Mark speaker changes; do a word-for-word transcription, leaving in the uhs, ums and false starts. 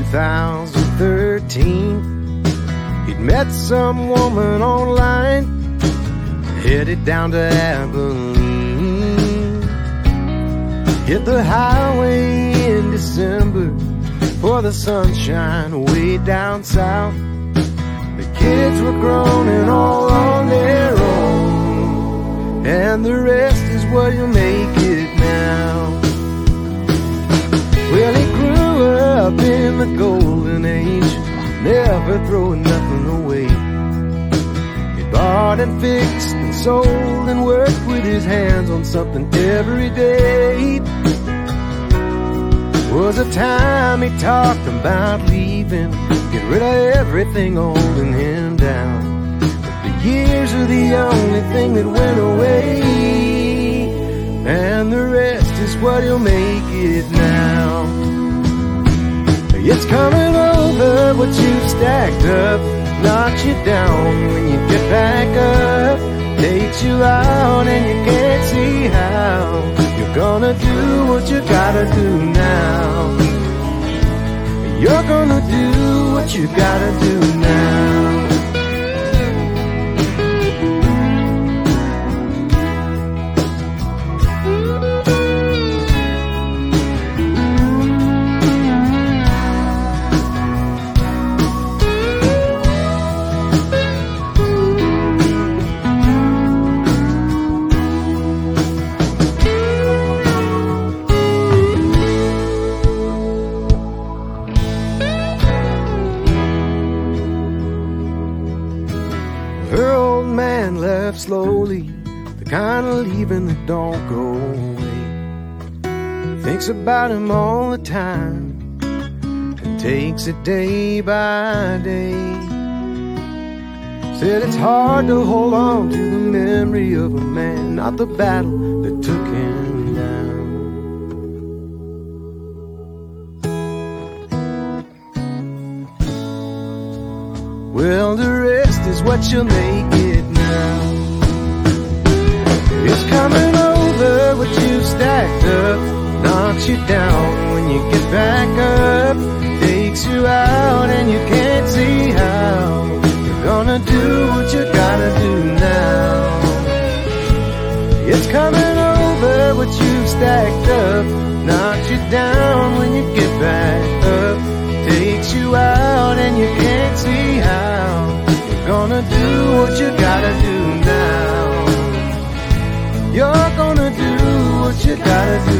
Speaker 1: thousand thirteen, he'd met some woman online, headed down to Abilene. Hit the highway in December for the sunshine way down south. The kids were grown and all on their own, and the rest is what you make it now. Well, he grew up in the golden age, never throwing nothing away. He bought and fixed and sold and worked with his hands on something every day. Was a time he talked about leaving, get rid of everything holding him down. But the years are the only thing that went away, and the rest is what he'll make it now. It's coming over what you've stacked up, knocks you down when you get back up, takes you out and you can't see how you're gonna do what you gotta do now. You're gonna do what you gotta do now. Her old man left slowly, the kind of leaving that don't go away. Thinks about him all the time and takes it day by day. Said it's hard to hold on to the memory of a man, not the battle that took him down. Well, the rest is what you make it now. It's coming over what you've stacked up, knocks you down when you get back up, takes you out and you can't see how you're gonna do what you gotta do now. It's coming over what you've stacked up, knocks you down when you get back up, takes you out and you can't see how you're gonna do what you gotta do now. You're gonna do what you gotta do